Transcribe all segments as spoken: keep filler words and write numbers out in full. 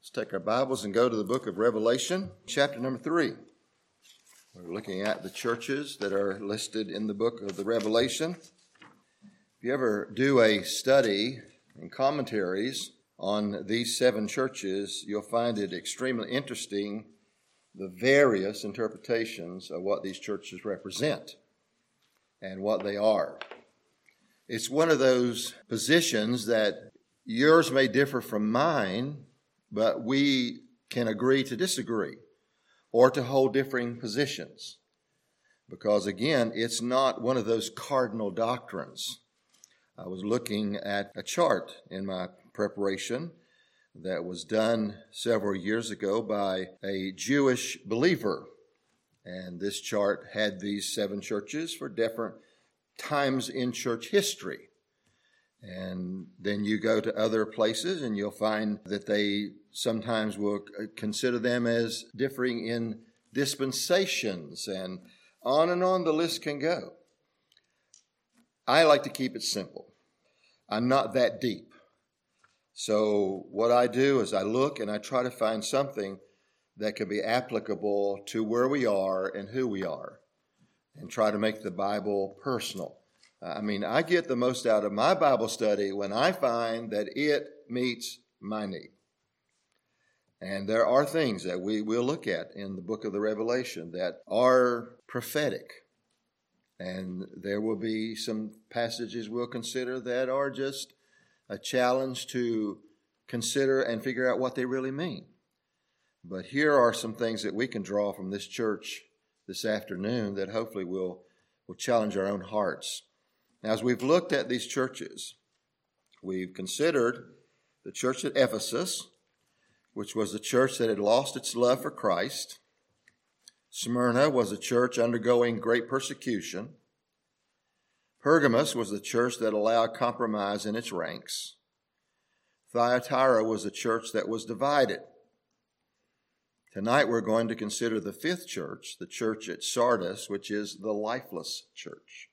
Let's take our Bibles and go to the book of Revelation, chapter number three. We're looking at the churches that are listed in the book of the Revelation. If you ever do a study and commentaries on these seven churches, you'll find it extremely interesting, the various interpretations of what these churches represent and what they are. It's one of those positions that yours may differ from mine, but we can agree to disagree or to hold differing positions. Because again, it's not one of those cardinal doctrines. I was looking at a chart in my preparation that was done several years ago by a Jewish believer. And this chart had these seven churches for different times in church history. And then you go to other places and you'll find that they sometimes will consider them as differing in dispensations, and on and on the list can go. I like to keep it simple. I'm not that deep. So what I do is I look and I try to find something that can be applicable to where we are and who we are, and try to make the Bible personal. I mean, I get the most out of my Bible study when I find that it meets my need. And there are things that we will look at in the book of the Revelation that are prophetic. And there will be some passages we'll consider that are just a challenge to consider and figure out what they really mean. But here are some things that we can draw from this church this afternoon that hopefully will, will challenge our own hearts. Now, as we've looked at these churches, we've considered the church at Ephesus, which was a church that had lost its love for Christ. Smyrna was a church undergoing great persecution. Pergamos was a church that allowed compromise in its ranks. Thyatira was a church that was divided. Tonight we're going to consider the fifth church, the church at Sardis, which is the lifeless church.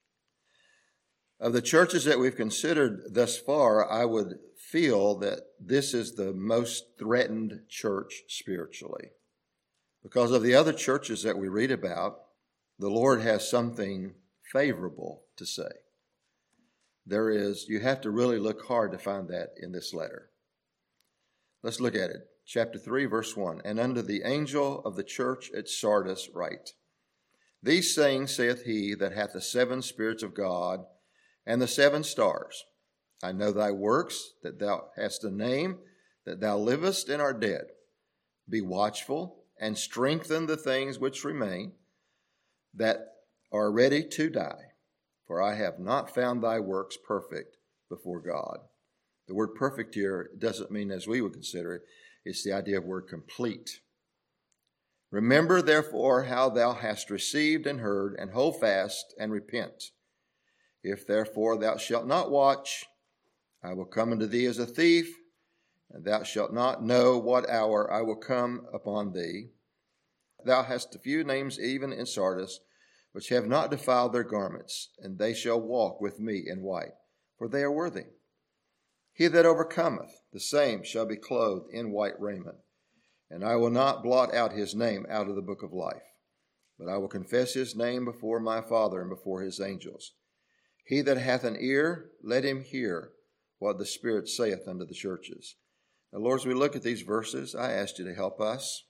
Of the churches that we've considered thus far, I would feel that this is the most threatened church spiritually. Because of the other churches that we read about, the Lord has something favorable to say. There is, you have to really look hard to find that in this letter. Let's look at it. Chapter three, verse one. And unto the angel of the church at Sardis write, These sayings saith he that hath the seven spirits of God, and the seven stars. I know thy works, that thou hast a name, that thou livest and art dead. Be watchful, and strengthen the things which remain, that are ready to die. For I have not found thy works perfect before God. The word perfect here doesn't mean as we would consider it. It's the idea of word complete. Remember, therefore, how thou hast received and heard, and hold fast and repent. If therefore thou shalt not watch, I will come unto thee as a thief, and thou shalt not know what hour I will come upon thee. Thou hast a few names even in Sardis, which have not defiled their garments, and they shall walk with me in white, for they are worthy. He that overcometh, the same shall be clothed in white raiment, and I will not blot out his name out of the book of life, but I will confess his name before my Father and before his angels. He that hath an ear, let him hear what the Spirit saith unto the churches. Now, Lord, as we look at these verses, I ask you to help us.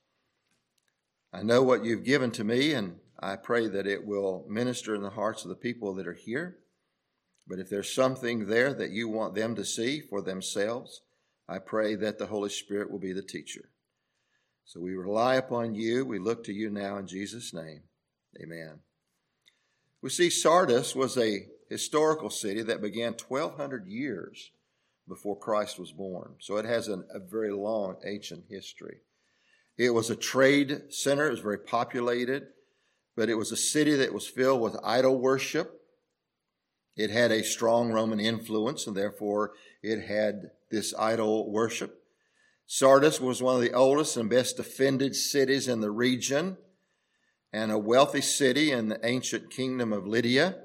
I know what you've given to me, and I pray that it will minister in the hearts of the people that are here. But if there's something there that you want them to see for themselves, I pray that the Holy Spirit will be the teacher. So we rely upon you. We look to you now in Jesus' name. Amen. We see Sardis was a historical city that began twelve hundred years before Christ was born. So it has an, a very long ancient history. It was a trade center. It was very populated, but it was a city that was filled with idol worship. It had a strong Roman influence, and therefore it had this idol worship. Sardis was one of the oldest and best defended cities in the region, and a wealthy city in the ancient kingdom of Lydia.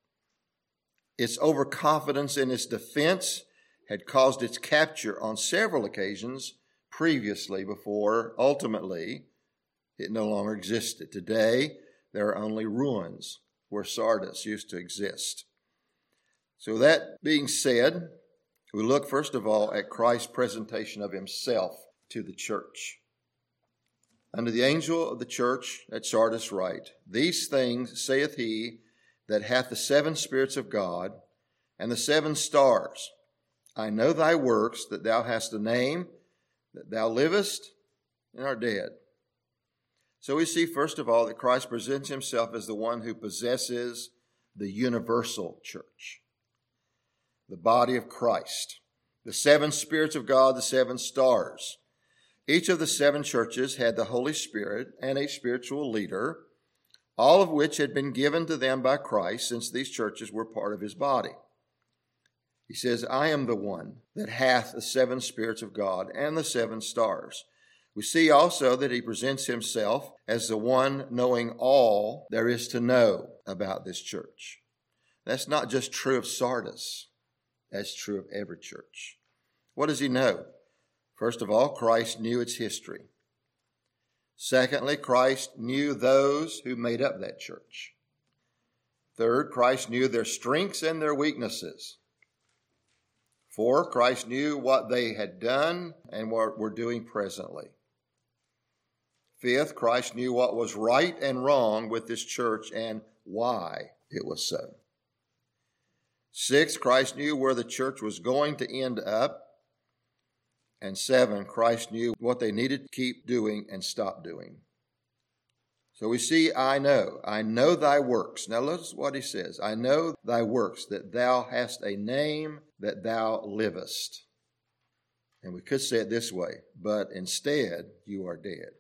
Its overconfidence in its defense had caused its capture on several occasions previously before ultimately it no longer existed. Today, there are only ruins where Sardis used to exist. So that being said, we look first of all at Christ's presentation of himself to the church. Unto the angel of the church at Sardis write, These things saith he that hath the seven spirits of God and the seven stars. I know thy works, that thou hast a name, that thou livest and art dead. So we see, first of all, that Christ presents himself as the one who possesses the universal church, the body of Christ, the seven spirits of God, the seven stars. Each of the seven churches had the Holy Spirit and a spiritual leader, all of which had been given to them by Christ, since these churches were part of his body. He says, I am the one that hath the seven spirits of God and the seven stars. We see also that he presents himself as the one knowing all there is to know about this church. That's not just true of Sardis. That's true of every church. What does he know? First of all, Christ knew its history. Secondly, Christ knew those who made up that church. Third, Christ knew their strengths and their weaknesses. Four, Christ knew what they had done and what were doing presently. Fifth, Christ knew what was right and wrong with this church and why it was so. Sixth, Christ knew where the church was going to end up. And seven, Christ knew what they needed to keep doing and stop doing. So we see, I know. I know thy works. Now notice what he says. I know thy works, that thou hast a name, that thou livest. And we could say it this way, but instead you are dead.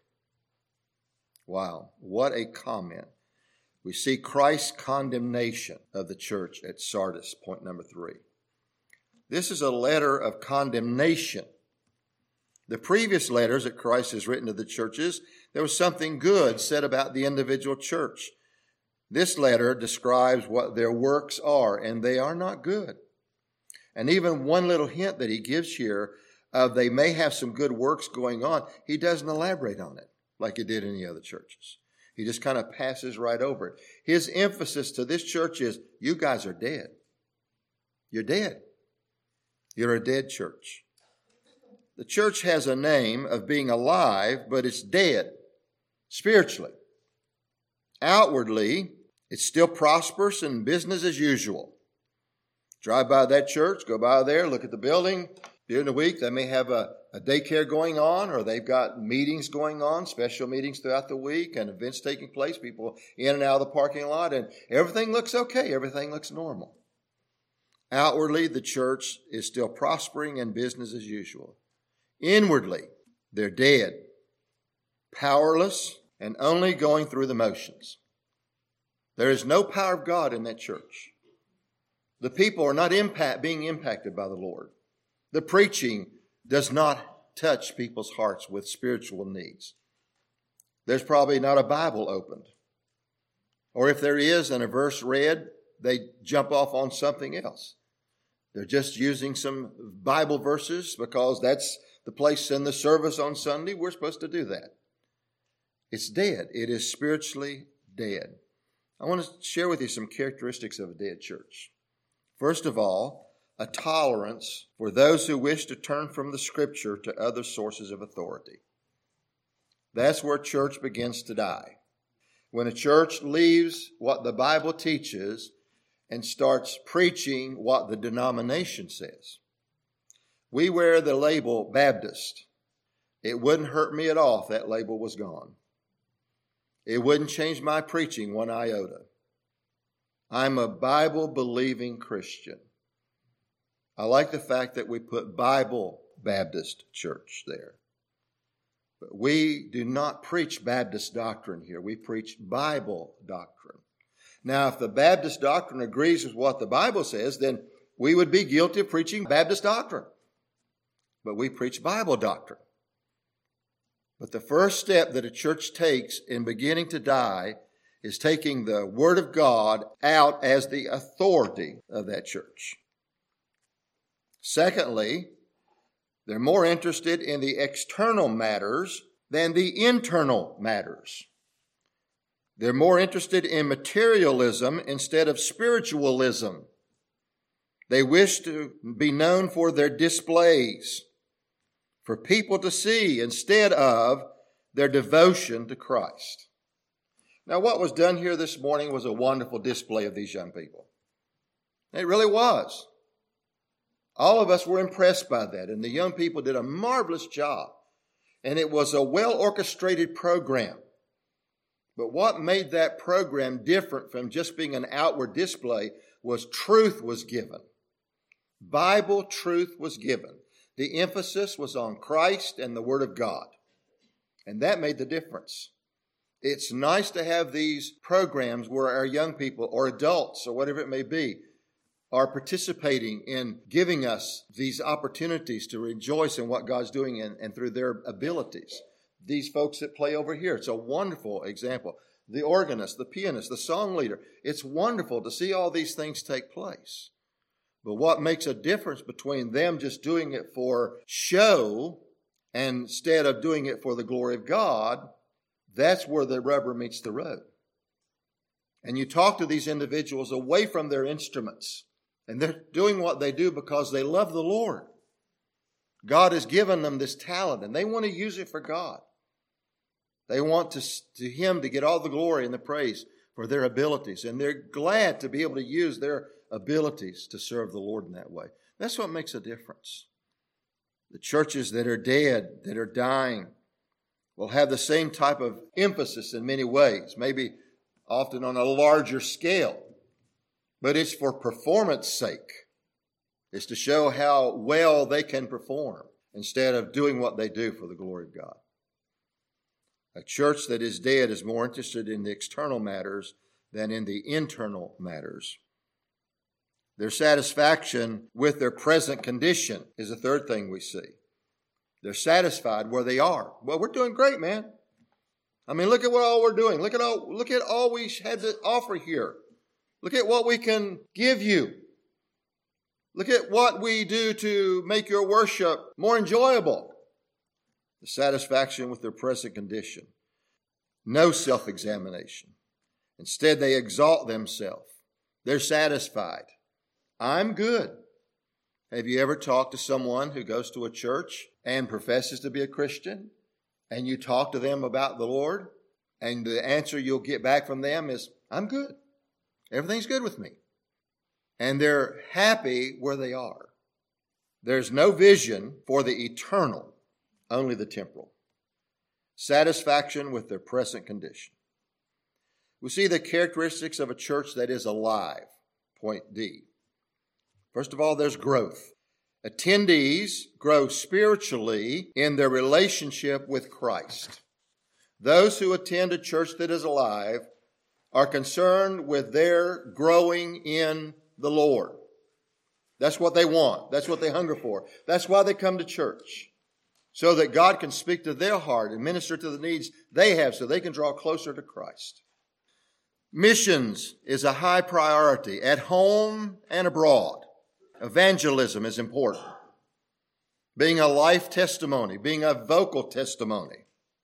Wow, what a comment. We see Christ's condemnation of the church at Sardis, point number three. This is a letter of condemnation. The previous letters that Christ has written to the churches, there was something good said about the individual church. This letter describes what their works are, and they are not good. And even one little hint that he gives here of they may have some good works going on, he doesn't elaborate on it like he did in the other churches. He just kind of passes right over it. His emphasis to this church is, you guys are dead. You're dead. You're a dead church. The church has a name of being alive, but it's dead spiritually. Outwardly, it's still prosperous and business as usual. Drive by that church, go by there, look at the building. During the week, they may have a, a daycare going on, or they've got meetings going on, special meetings throughout the week, and events taking place, people in and out of the parking lot, and everything looks okay. Everything looks normal. Outwardly, the church is still prospering and business as usual. Inwardly, they're dead, powerless, and only going through the motions. There is no power of God in that church. The people are not impact, being impacted by the Lord. The preaching does not touch people's hearts with spiritual needs. There's probably not a Bible opened. Or if there is and a verse read, they jump off on something else. They're just using some Bible verses because that's the place in the service on Sunday. We're supposed to do that. It's dead. It is spiritually dead. I want to share with you some characteristics of a dead church. First of all, a tolerance for those who wish to turn from the Scripture to other sources of authority. That's where church begins to die. When a church leaves what the Bible teaches and starts preaching what the denomination says. We wear the label Baptist. It wouldn't hurt me at all if that label was gone. It wouldn't change my preaching one iota. I'm a Bible-believing Christian. I like the fact that we put Bible Baptist Church there. But we do not preach Baptist doctrine here. We preach Bible doctrine. Now, if the Baptist doctrine agrees with what the Bible says, then we would be guilty of preaching Baptist doctrine. But we preach Bible doctrine. But the first step that a church takes in beginning to die is taking the Word of God out as the authority of that church. Secondly, They're more interested in the external matters than the internal matters. They're more interested in materialism instead of spiritualism. They wish to be known for their displays, for people to see instead of their devotion to Christ. Now, what was done here this morning was a wonderful display of these young people. It really was. All of us were impressed by that, and the young people did a marvelous job. And it was a well-orchestrated program. But what made that program different from just being an outward display was truth was given. Bible truth was given. The emphasis was on Christ and the Word of God. And that made the difference. It's nice to have these programs where our young people or adults or whatever it may be are participating in giving us these opportunities to rejoice in what God's doing and, and through their abilities. These folks that play over here, it's a wonderful example. The organist, the pianist, the song leader. It's wonderful to see all these things take place. But what makes a difference between them just doing it for show and instead of doing it for the glory of God, that's where the rubber meets the road. And you talk to these individuals away from their instruments, and they're doing what they do because they love the Lord. God has given them this talent, and they want to use it for God. They want to, to Him to get all the glory and the praise for their abilities, and they're glad to be able to use their abilities to serve the Lord in that way. That's what makes a difference. The churches that are dead, that are dying, will have the same type of emphasis in many ways, maybe often on a larger scale. But it's for performance sake. It's to show how well they can perform instead of doing what they do for the glory of God. A church that is dead is more interested in the external matters than in the internal matters. Their satisfaction with their present condition is the third thing we see. They're satisfied where they are. Well, we're doing great, man. I mean, look at what all we're doing. Look at all, look at all we had to offer here. Look at what we can give you. Look at what we do to make your worship more enjoyable. The satisfaction with their present condition. No self-examination. Instead, they exalt themselves. They're satisfied. I'm good. Have you ever talked to someone who goes to a church and professes to be a Christian, and you talk to them about the Lord, and the answer you'll get back from them is, I'm good. Everything's good with me. And they're happy where they are. There's no vision for the eternal, only the temporal. Satisfaction with their present condition. We see the characteristics of a church that is alive. Point D. First of all, there's growth. Attendees grow spiritually in their relationship with Christ. Those who attend a church that is alive are concerned with their growing in the Lord. That's what they want. That's what they hunger for. That's why they come to church, so that God can speak to their heart and minister to the needs they have so they can draw closer to Christ. Missions is a high priority at home and abroad. Evangelism is important. Being a life testimony, being a vocal testimony.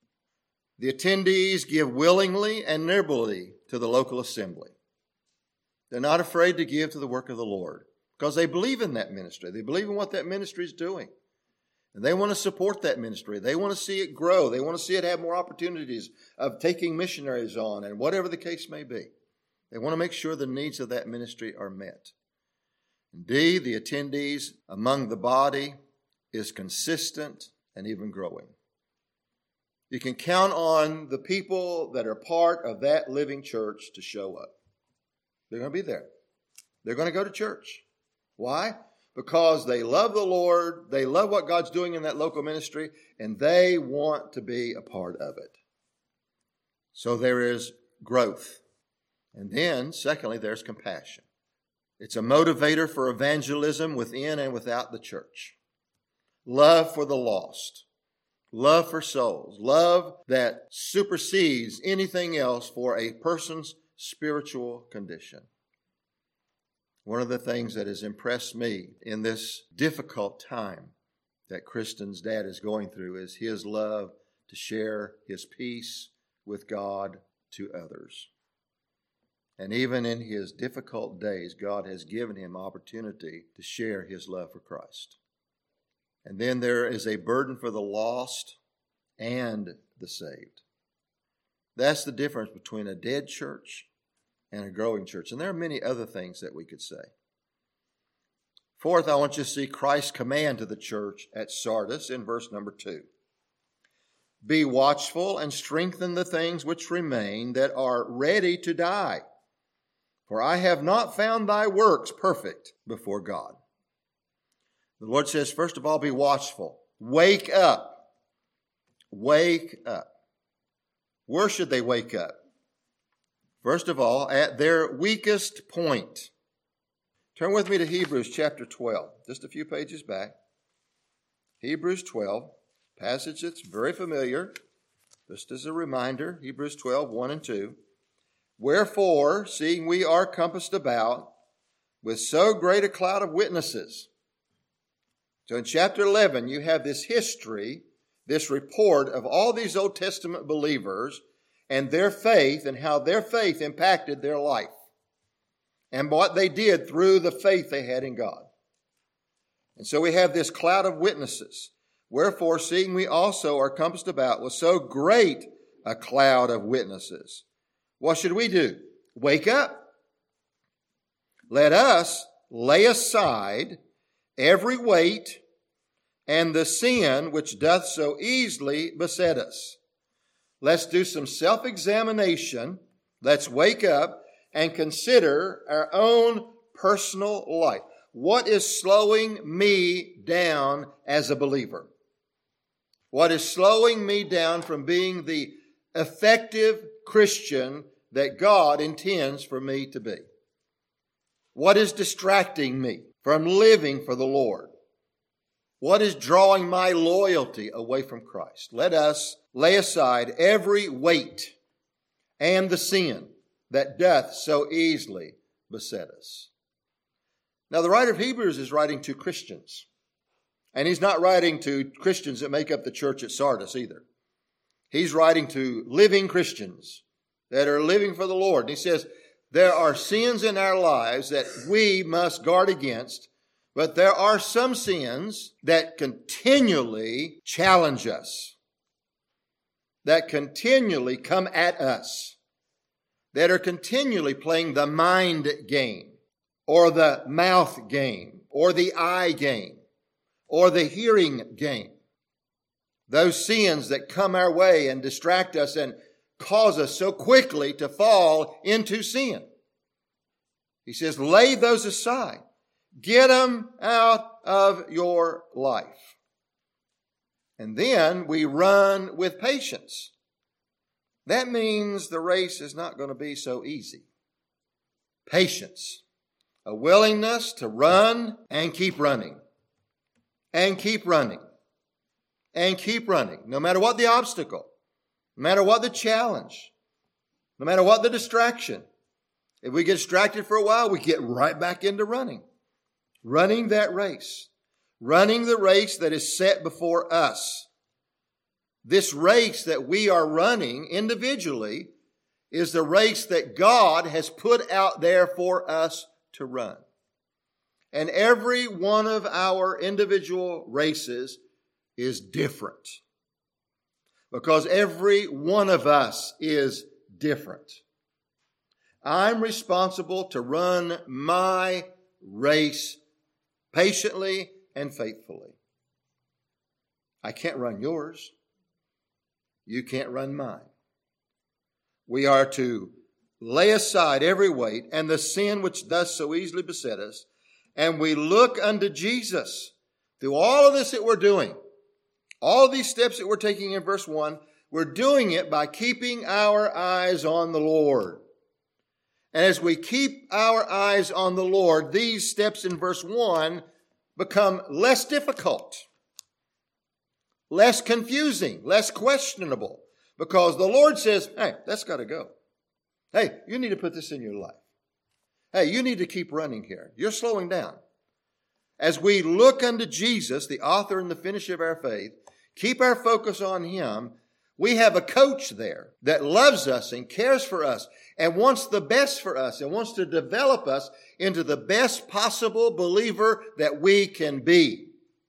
The attendees give willingly and liberally to the local assembly. They're not afraid to give to the work of the Lord because they believe in that ministry. They believe in what that ministry is doing. And they want to support that ministry. They want to see it grow. They want to see it have more opportunities of taking missionaries on and whatever the case may be. They want to make sure the needs of that ministry are met. Indeed, the attendees among the body is consistent and even growing. You can count on the people that are part of that living church to show up. They're going to be there. They're going to go to church. Why? Because they love the Lord, they love what God's doing in that local ministry, and they want to be a part of it. So there is growth. And then, secondly, there's compassion. It's a motivator for evangelism within and without the church. Love for the lost. Love for souls. Love that supersedes anything else for a person's spiritual condition. One of the things that has impressed me in this difficult time that Kristen's dad is going through is his love to share his peace with God to others. And even in his difficult days, God has given him opportunity to share his love for Christ. And then there is a burden for the lost and the saved. That's the difference between a dead church and a growing church. And there are many other things that we could say. Fourth, I want you to see Christ's command to the church at Sardis in verse number two. Be watchful and strengthen the things which remain that are ready to die. For I have not found thy works perfect before God. The Lord says, first of all, be watchful. Wake up. Wake up. Where should they wake up? First of all, at their weakest point. Turn with me to Hebrews chapter twelve, just a few pages back. Hebrews twelve, passage that's very familiar. Just as a reminder, Hebrews twelve, one and two. Wherefore, seeing we are compassed about with so great a cloud of witnesses. So in chapter eleven, you have this history, this report of all these Old Testament believers and their faith and how their faith impacted their life and what they did through the faith they had in God. And so we have this cloud of witnesses. Wherefore, seeing we also are compassed about with so great a cloud of witnesses, what should we do? Wake up. Let us lay aside every weight and the sin which doth so easily beset us. Let's do some self-examination. Let's wake up and consider our own personal life. What is slowing me down as a believer? What is slowing me down from being the effective Christian that God intends for me to be? What is distracting me from living for the Lord? What is drawing my loyalty away from Christ? Let us lay aside every weight and the sin that doth so easily beset us. Now, the writer of Hebrews is writing to Christians. And he's not writing to Christians that make up the church at Sardis either. He's writing to living Christians that are living for the Lord. And he says, there are sins in our lives that we must guard against, but there are some sins that continually challenge us, that continually come at us, that are continually playing the mind game, or the mouth game, or the eye game, or the hearing game. Those sins that come our way and distract us and cause us so quickly to fall into sin. He says, lay those aside. Get them out of your life. And then we run with patience. That means the race is not going to be so easy. Patience. A willingness to run and keep running. And keep running. And keep running. No matter what the obstacle. No matter what the challenge. No matter what the distraction. If we get distracted for a while, we get right back into running. Running that race. Running the race that is set before us. This race that we are running individually is the race that God has put out there for us to run. And every one of our individual races is different. Because every one of us is different. I'm responsible to run my race patiently and faithfully. I can't run yours. You can't run mine. We are to lay aside every weight and the sin which does so easily beset us, and we look unto Jesus. Through all of this that we're doing, all of these steps that we're taking in verse one, we're doing it by keeping our eyes on the Lord. And as we keep our eyes on the Lord, these steps in verse one become less difficult, less confusing, less questionable, because the Lord says, hey, that's got to go. Hey, you need to put this in your life. Hey, you need to keep running here. You're slowing down. As we look unto Jesus, the author and the finisher of our faith, keep our focus on Him, we have a coach there that loves us and cares for us and wants the best for us and wants to develop us into the best possible believer that we can be.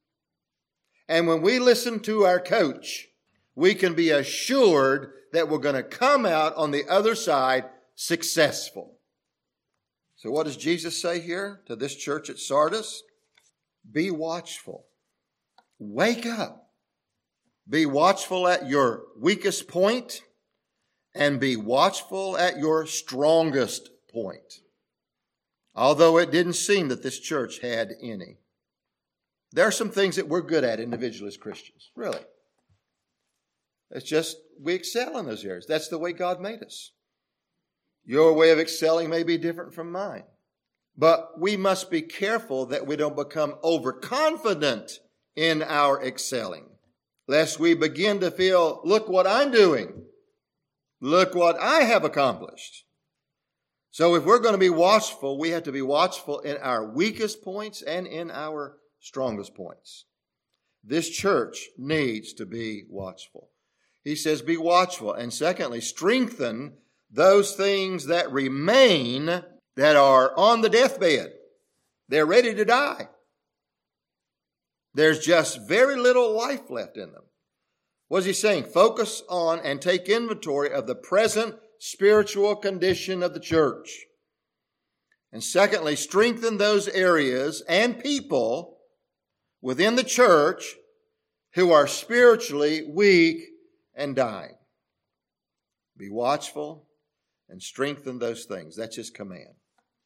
And when we listen to our coach, we can be assured that we're going to come out on the other side successful. So what does Jesus say here to this church at Sardis? Be watchful. Wake up. Be watchful at your weakest point and be watchful at your strongest point. Although it didn't seem that this church had any. There are some things that we're good at individually as Christians, really. It's just we excel in those areas. That's the way God made us. Your way of excelling may be different from mine. But we must be careful that we don't become overconfident in our excelling. Lest we begin to feel, look what I'm doing. Look what I have accomplished. So if we're going to be watchful, we have to be watchful in our weakest points and in our strongest points. This church needs to be watchful. He says, be watchful. And secondly, strengthen those things that remain that are on the deathbed. They're ready to die. There's just very little life left in them. What is he saying? Focus on and take inventory of the present spiritual condition of the church. And secondly, strengthen those areas and people within the church who are spiritually weak and dying. Be watchful and strengthen those things. That's his command.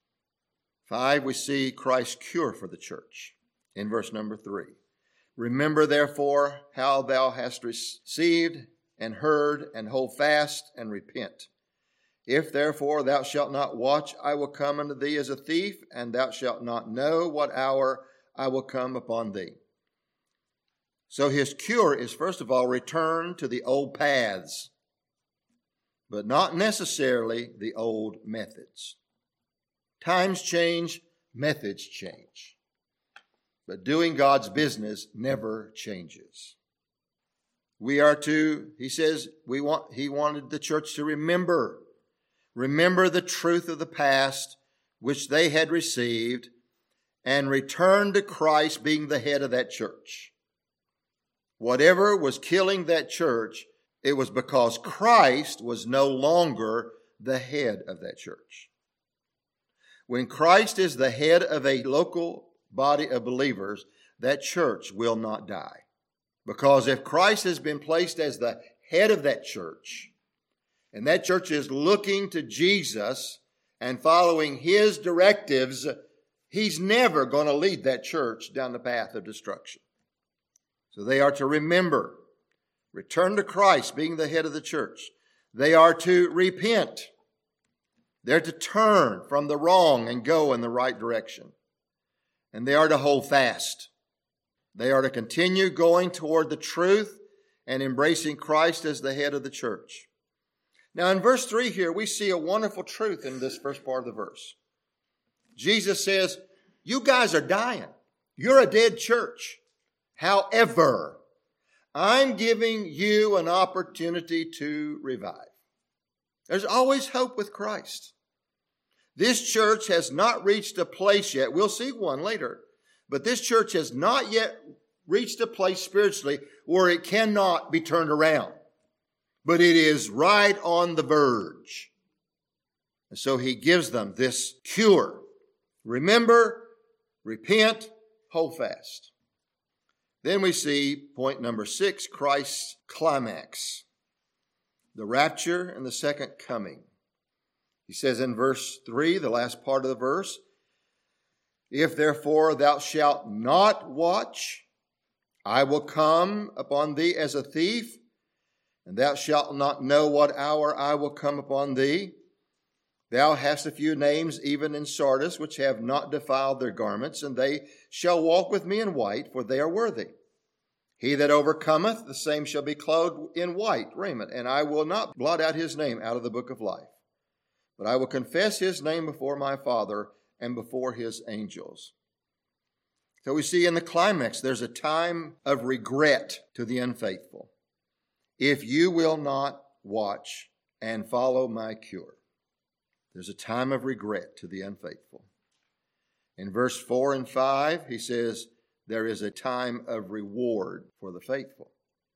Five, we see Christ's cure for the church in verse number three. Remember, therefore, how thou hast received and heard, and hold fast and repent. If, therefore, thou shalt not watch, I will come unto thee as a thief, and thou shalt not know what hour I will come upon thee. So his cure is, first of all, return to the old paths, but not necessarily the old methods. Times change, methods change. But doing God's business never changes. We are to, he says, we want, he wanted the church to remember. Remember the truth of the past, which they had received, and return to Christ being the head of that church. Whatever was killing that church, it was because Christ was no longer the head of that church. When Christ is the head of a local body of believers, that church will not die. Because if Christ has been placed as the head of that church, and that church is looking to Jesus and following his directives, he's never going to lead that church down the path of destruction. So they are to remember, return to Christ being the head of the church. They are to repent. They're to turn from the wrong and go in the right direction. And they are to hold fast. They are to continue going toward the truth and embracing Christ as the head of the church. Now in verse three here, we see a wonderful truth in this first part of the verse. Jesus says, you guys are dying. You're a dead church. However, I'm giving you an opportunity to revive. There's always hope with Christ. This church has not reached a place yet. We'll see one later. But this church has not yet reached a place spiritually where it cannot be turned around. But it is right on the verge. And so he gives them this cure. Remember, repent, hold fast. Then we see point number six, Christ's climax. The rapture and the second coming. He says in verse three, the last part of the verse, if therefore thou shalt not watch, I will come upon thee as a thief, and thou shalt not know what hour I will come upon thee. Thou hast a few names even in Sardis, which have not defiled their garments, and they shall walk with me in white, for they are worthy. He that overcometh, the same shall be clothed in white raiment, and I will not blot out his name out of the book of life. But I will confess his name before my Father and before his angels. So we see in the climax, there's a time of regret to the unfaithful. If you will not watch and follow my cure. There's a time of regret to the unfaithful. In verse four and five, he says, there is a time of reward for the faithful.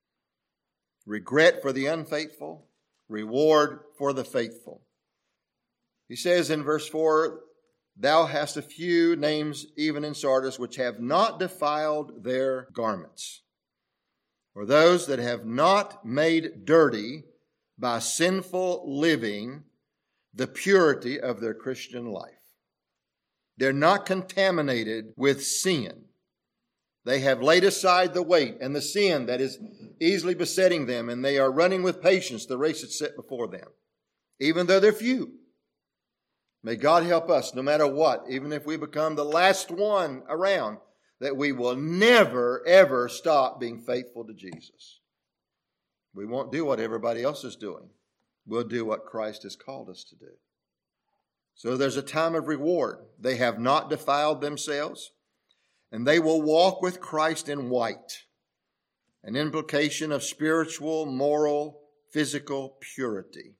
Regret for the unfaithful, reward for the faithful. He says in verse four, thou hast a few names even in Sardis which have not defiled their garments, or those that have not made dirty by sinful living the purity of their Christian life. They're not contaminated with sin. They have laid aside the weight and the sin that is easily besetting them, and they are running with patience the race that's set before them, even though they're few. May God help us, no matter what, even if we become the last one around, that we will never, ever stop being faithful to Jesus. We won't do what everybody else is doing. We'll do what Christ has called us to do. So there's a time of reward. They have not defiled themselves, and they will walk with Christ in white, an implication of spiritual, moral, physical purity.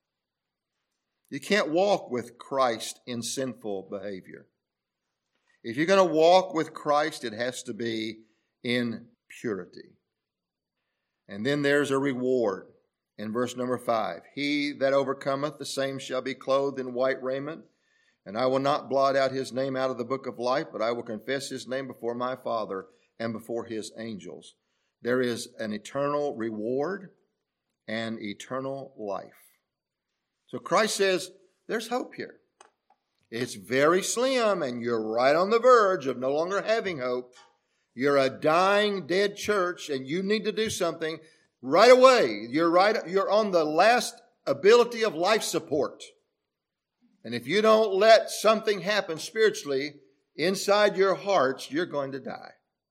You can't walk with Christ in sinful behavior. If you're going to walk with Christ, it has to be in purity. And then there's a reward in verse number five. He that overcometh, the same shall be clothed in white raiment, and I will not blot out his name out of the book of life, but I will confess his name before my Father and before his angels. There is an eternal reward and eternal life. So Christ says, there's hope here. It's very slim, and you're right on the verge of no longer having hope. You're a dying, dead church, and you need to do something right away. You're right. You're on the last ability of life support. And if you don't let something happen spiritually inside your hearts, you're going to die.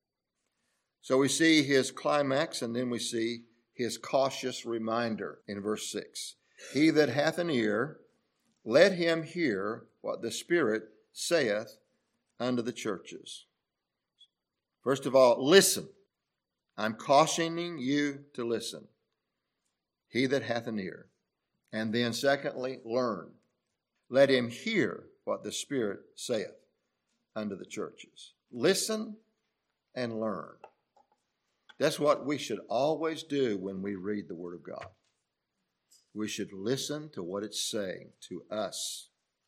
So we see his climax, and then we see his cautious reminder in verse six. He that hath an ear, let him hear what the Spirit saith unto the churches. First of all, listen. I'm cautioning you to listen. He that hath an ear. And then secondly, learn. Let him hear what the Spirit saith unto the churches. Listen and learn. That's what we should always do when we read the Word of God. We should listen to what it's saying to us.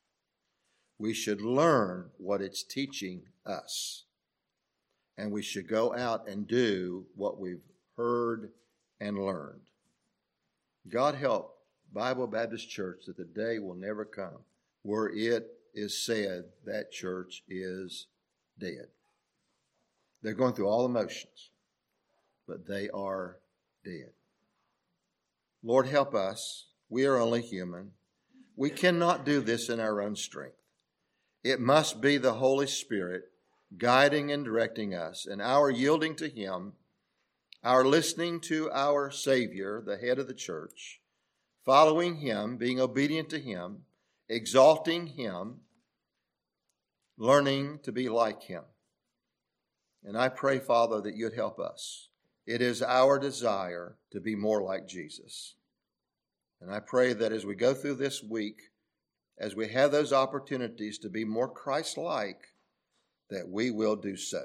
We should learn what it's teaching us. And we should go out and do what we've heard and learned. God help Bible Baptist Church that the day will never come where it is said that church is dead. They're going through all the motions, but they are dead. Lord, help us. We are only human. We cannot do this in our own strength. It must be the Holy Spirit guiding and directing us, and our yielding to Him, our listening to our Savior, the head of the church, following Him, being obedient to Him, exalting Him, learning to be like Him. And I pray, Father, that you'd help us. It is our desire to be more like Jesus. And I pray that as we go through this week, as we have those opportunities to be more Christ-like, that we will do so.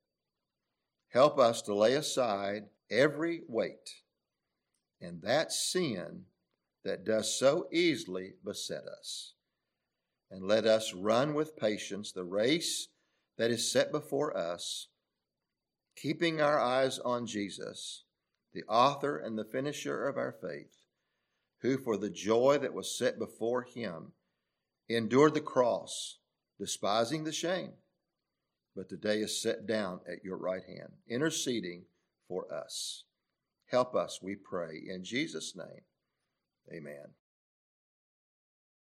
Help us to lay aside every weight and that sin that does so easily beset us. And let us run with patience the race that is set before us, keeping our eyes on Jesus, the author and the finisher of our faith, who for the joy that was set before him endured the cross, despising the shame, but today is set down at your right hand, interceding for us. Help us, we pray, in Jesus' name. Amen.